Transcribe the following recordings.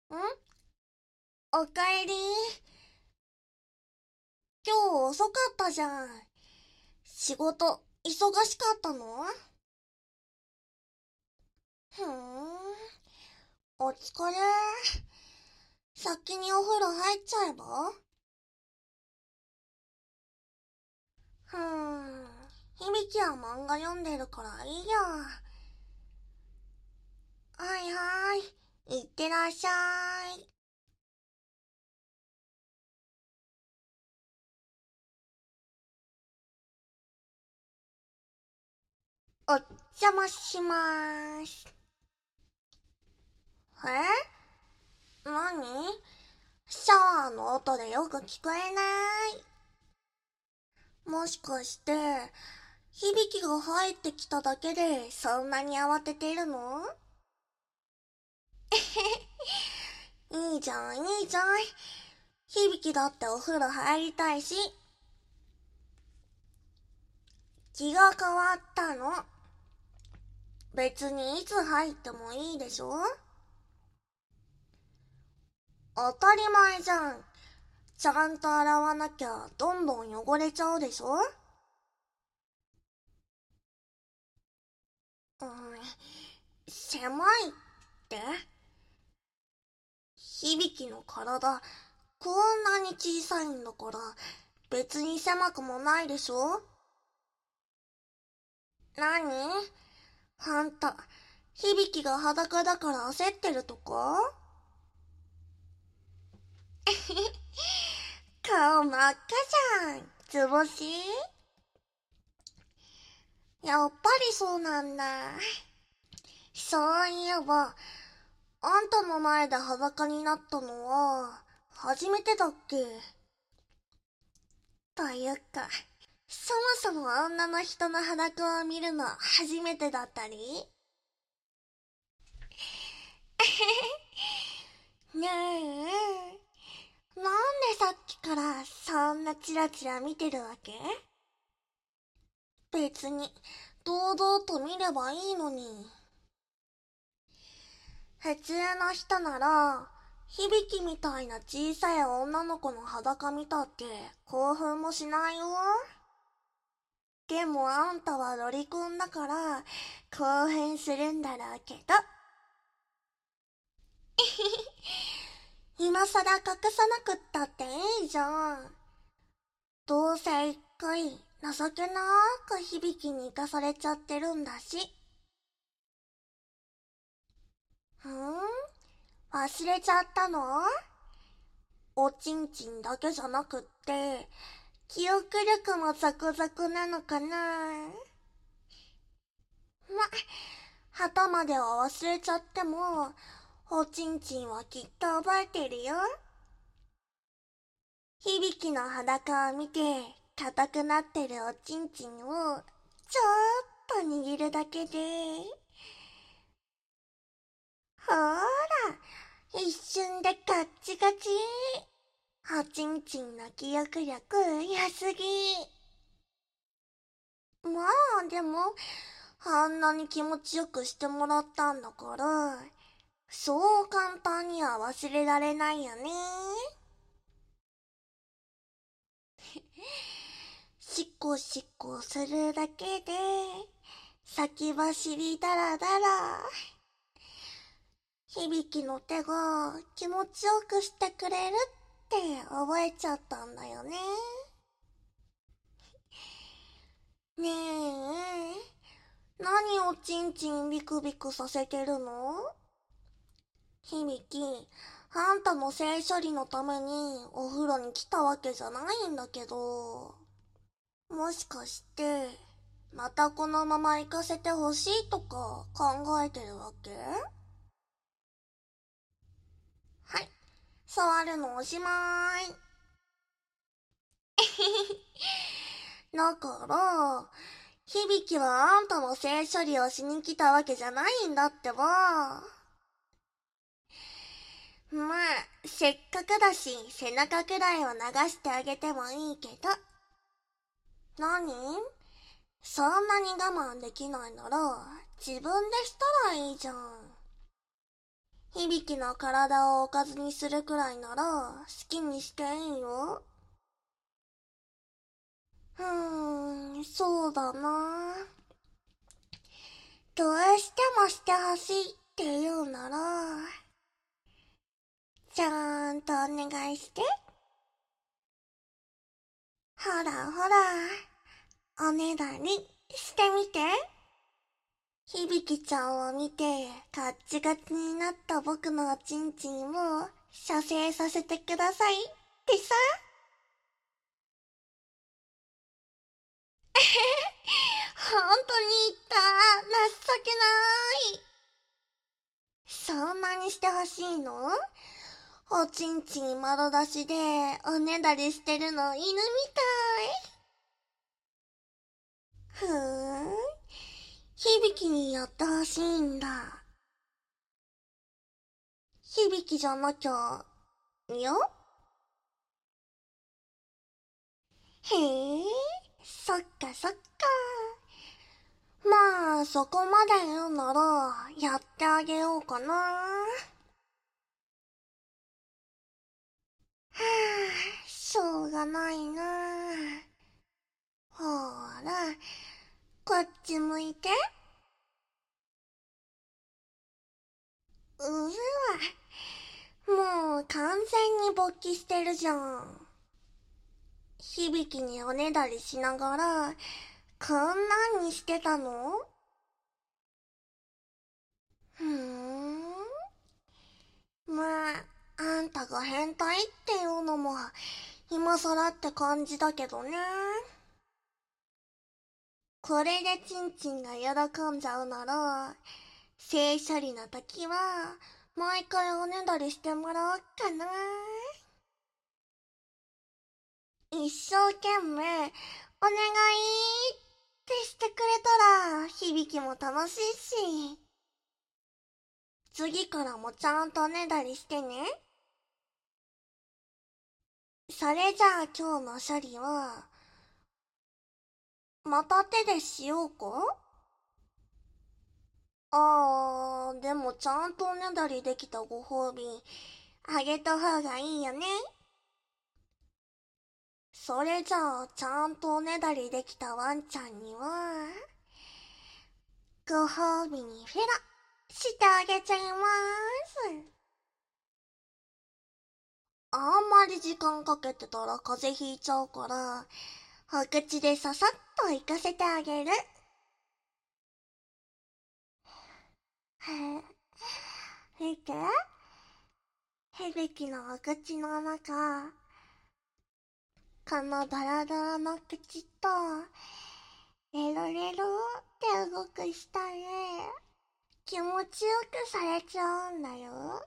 おかえり。今日遅かったじゃん。仕事、忙しかったの？ふーん、お疲れ。先にお風呂入っちゃえば？ふーん、響は漫画読んでるからいいや。はいはい、いってらっしゃい。お邪魔しまーす。何？シャワーの音でよく聞こえない。もしかして、響が入ってきただけでそんなに慌ててるの？いいじゃん、いいじゃん。響だってお風呂入りたいし。気が変わったの。別にいつ入ってもいいでしょ？当たり前じゃん。ちゃんと洗わなきゃどんどん汚れちゃうでしょ？うん、狭いって？響の体、こんなに小さいんだから、別に狭くもないでしょ？何？あんた、響が裸だから焦ってるとか？顔真っ赤じゃん。図星？やっぱりそうなんだ。そういえば、あんたの前で裸になったのは、初めてだっけ？というか、そもそも女の人の裸を見るの初めてだったり？ねえ、なんでさっきからそんなチラチラ見てるわけ？別に、堂々と見ればいいのに。普通の人なら、響みたいな小さい女の子の裸見たって興奮もしないよ。でもあんたはロリコンだから興奮するんだろうけど。今さら隠さなくったっていいじゃん。どうせ一回情けなく響に生かされちゃってるんだし。忘れちゃったの？おちんちんだけじゃなくって、記憶力もザクザクなのかな？旗までは忘れちゃっても、おちんちんはきっと覚えてるよ。響の裸を見て、硬くなってるおちんちんを、ちょっと握るだけで、ほーら、一瞬でガッチガチ。おちんちんの記憶力良すぎ。まあ、でも、あんなに気持ちよくしてもらったんだから、そう簡単には忘れられないよね。しこしこするだけで、先走りだらだら。響の手が気持ちよくしてくれるって覚えちゃったんだよね。ねえ、何をちんちんビクビクさせてるの？響、あんたの性処理のためにお風呂に来たわけじゃないんだけど、もしかして、またこのまま行かせてほしいとか考えてるわけ？はい、触るのおしまい。だから、響はあんたの性処理をしに来たわけじゃないんだってば。まあ、せっかくだし、背中くらいは流してあげてもいいけど。何？そんなに我慢できないなら、自分でしたらいいじゃん。 響の体をおかずにするくらいなら好きにしていいよ。そうだな。どうしてもしてほしいって言うなら、ちゃんとお願いして。ほらほら、おねだりしてみて。響ちゃんを見て、カッチガチになった僕のおちんちんを射精させてくださいってさ。本当に言った。情けない。そんなにしてほしいの？おちんちん丸出しでおねだりしてるの犬みたい。響にやってほしいんだ。響じゃなきゃ、よ？へえ、そっかそっか。まあ、そこまで言うなら、やってあげようかな。はあ、しょうがないな。ほーら、こっち向いて。うずわ、もう完全に勃起してるじゃん。響におねだりしながら、こんなんにしてたの？ふーん。まあ、あんたが変態っていうのも、今更って感じだけどね。これでチンチンが喜んじゃうなら、性処理の時は、毎回おねだりしてもらおうかな。一生懸命、お願いってしてくれたら、響きも楽しいし、次からもちゃんとおねだりしてね。それじゃあ今日の処理は、また手でしようか？でもちゃんとおねだりできたご褒美、あげた方がいいよね。それじゃあ、ちゃんとおねだりできたワンちゃんには、ご褒美にフェラしてあげちゃいまーす。あんまり時間かけてたら風邪ひいちゃうから、お口でささっと行かせてあげる。見て。響のお口の中、このドロドロの口と、レロレロって動く舌で、気持ちよくされちゃうんだよ。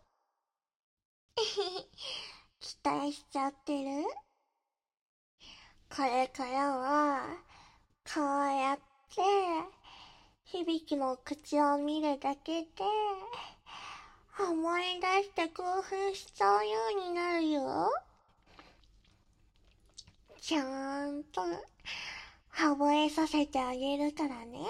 期待しちゃってる？これからは、こうやって、響の口を見るだけで、思い出して興奮しちゃうようになるよ。ちゃんと、覚えさせてあげるからね。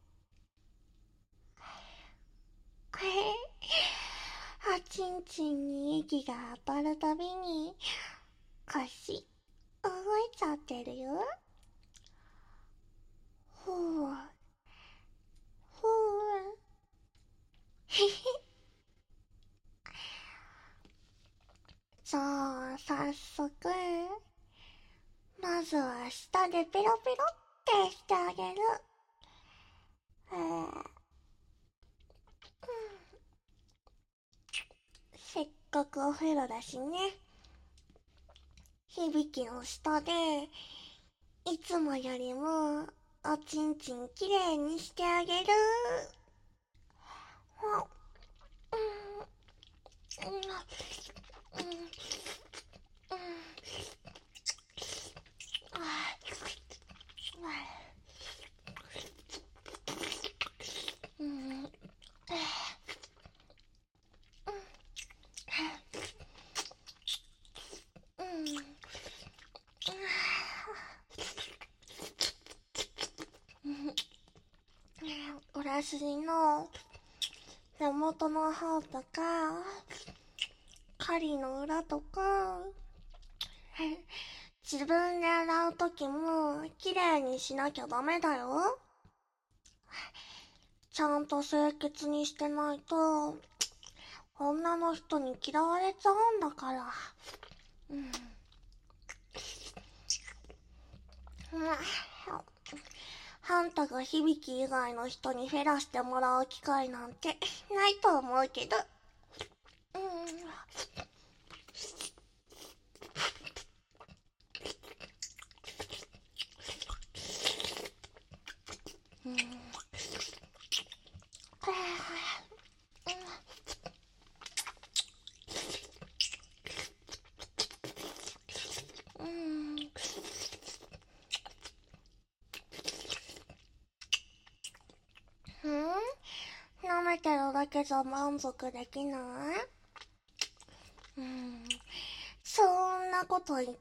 おちんちんに息が当たるたびに、腰、動いちゃってるよ。ふう、ふう。へへ。じゃあ、早速、まずは舌でペロペロってしてあげる。せっかくお風呂だしね。響の舌で、いつもよりも、おちんちんきれいにしてあげる。おらすじの手元の方とか、狩りの裏とか、自分で洗うときもきれいにしなきゃダメだよ。ちゃんと清潔にしてないと、女の人に嫌われちゃうんだから。あんたが響以外の人にフェラしてもらう機会なんてないと思うけど。舐めてるだけじゃ満足できない？そんなこと言って、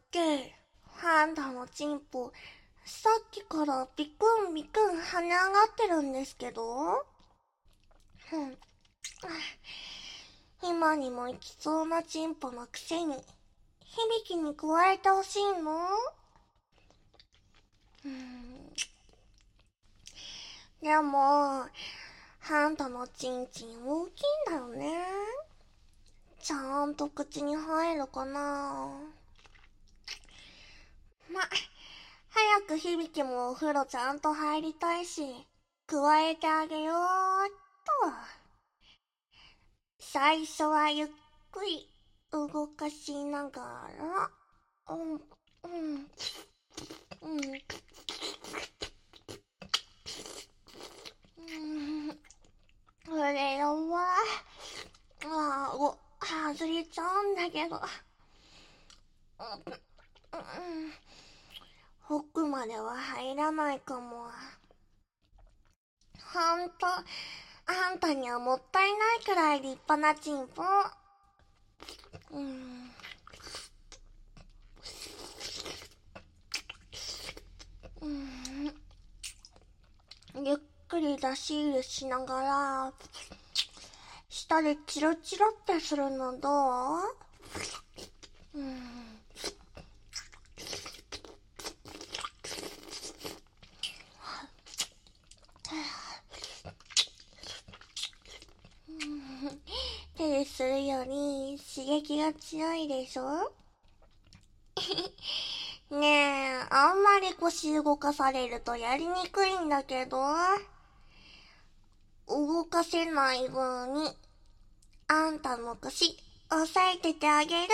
あんたのチンポ、さっきからビクンビクン跳ね上がってるんですけど？今にも行きそうなチンポのくせに、響に加えてほしいの？でも、あんたのチンチン大きいんだよね。ちゃんと口に入るかな？早く響もお風呂ちゃんと入りたいし、加えてあげようっと。最初はゆっくり動かしながら、これよわ。外れちゃうんだけど。奥までは入らないかも。ほんと、あんたにはもったいないくらい立派なチンポ。ゆっくり出し入れしながら、舌でチロチロってするのどう？手でするより刺激が強いでしょ？ねえ、あんまり腰動かされるとやりにくいんだけど、動かせない分に、あんたの腰、押さえててあげる。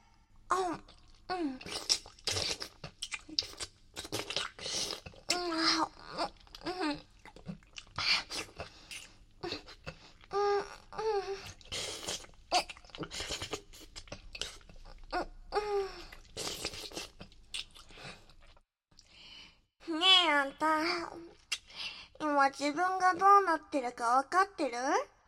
ねえ、あんた。今自分がどうなってるかわかってる？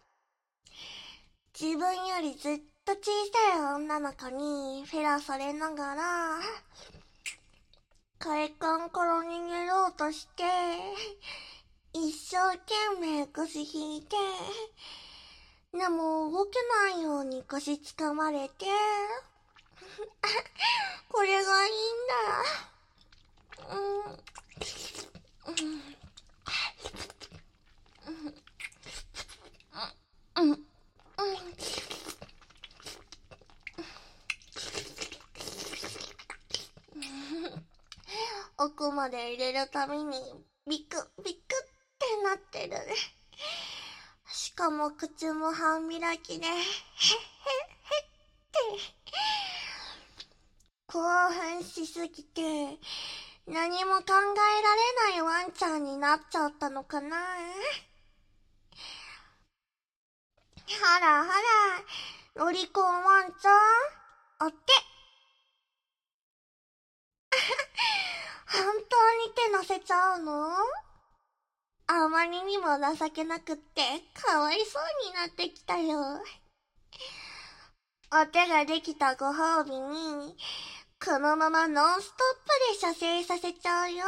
自分よりずっと小さい女の子にフェラされながら、快感から逃げようとして、一生懸命腰引いて、でも動けないように腰掴まれて、これがいいんだ。奥まで入れるたびにビクビクってなってる。しかも口も半開きで、へっへっへって興奮しすぎて何も考えられないワンちゃんになっちゃったのかな。ほらほら、ロリコンワンちゃん、おって。本当に手乗せちゃうの？あまりにも情けなくってかわいそうになってきたよ。お手ができたご褒美に、このままノンストップで射精させちゃうよ。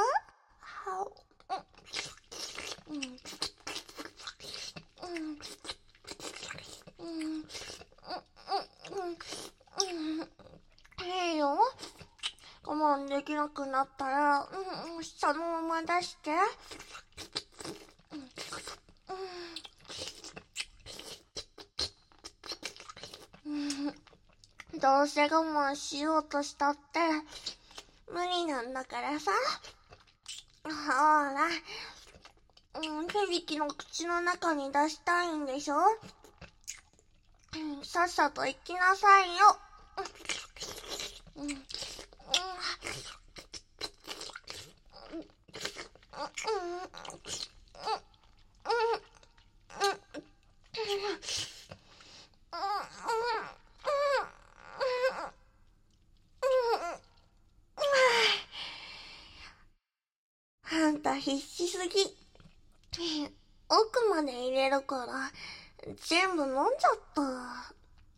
いいよ。我慢できなくなったら、そのまま出して。どうせ我慢しようとしたって、無理なんだからさ。ほら、響の口の中に出したいんでしょ。さっさと行きなさいよ。あんた必死すぎ。奥まで入れるから全部飲んじゃった。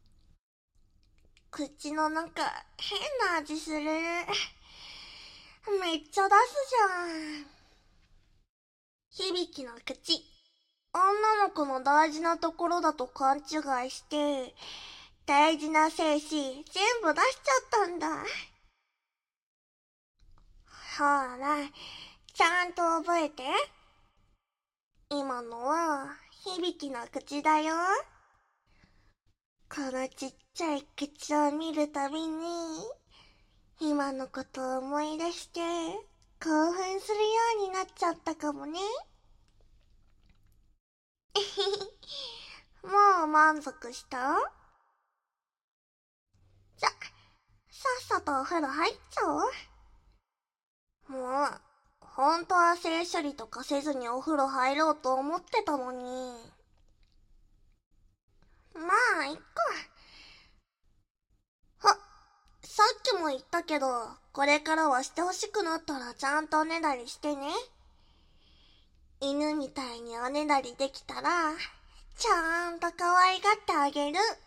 口の中変な味する。めっちゃ出すじゃん。響の口、女の子の大事なところだと勘違いして大事な精子全部出しちゃったんだ。ほら、ちゃんと覚えて。今のは響の口だよ。このちっちゃい口を見るたびに今のことを思い出して興奮するようになっちゃったかもね。もう満足した？じゃ、さっさとお風呂入っちゃおう。もう、本当は性処理とかせずにお風呂入ろうと思ってたのに。まあ、いっか。さっきも言ったけど、これからはしてほしくなったらちゃんとおねだりしてね。犬みたいにおねだりできたら、ちゃんと可愛がってあげる。